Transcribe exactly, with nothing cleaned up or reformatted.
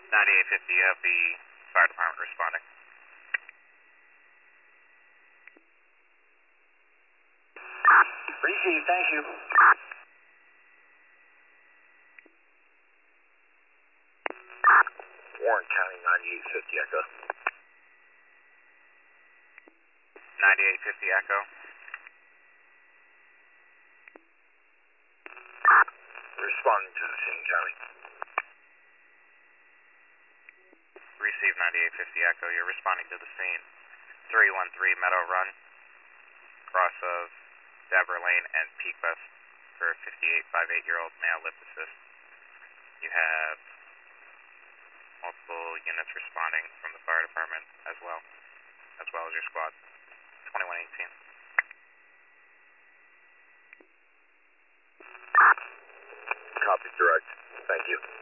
ninety-eight fifty, you have the fire department responding. Receive, thank you. Warren County, ninety-eight fifty Echo. ninety-eight fifty Echo. Responding to the scene, County. Receive ninety-eight fifty Echo, you're responding to the scene. three one three Meadow Run, cross of Deborah Lane and Peak West for fifty-eight, fifty-eight-year-old male lip assist. You have multiple units responding from the fire department as well, as well as your squad. twenty-one eighteen. Copy direct. Thank you.